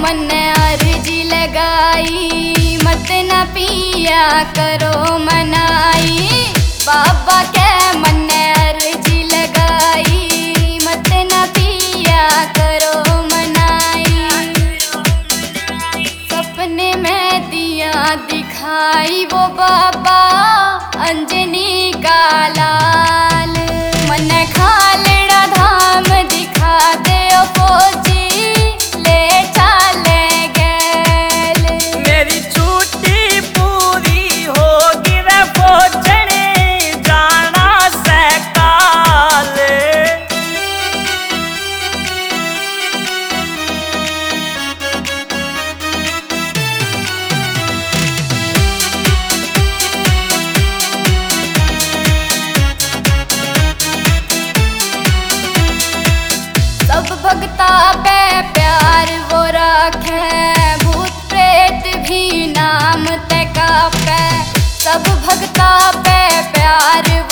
मन्ने अर्जी लगाई, मत न पिया करो मनाई। बाबा के मन्ने अर्जी लगाई, मत न पिया करो मनाई। सपने में दिया दिखाई वो बाबा अंजनी का लाल। मन खालड़ा धाम दिखा दे ओ फौजी, ले चले गैल। मेरी छुट्टी पूरी होगी रे फौजने, जाना से काल। सब भगता पे प्यार वो राखे, भूत प्रेत भी नाम ते कापे। सब भगता पे प्यार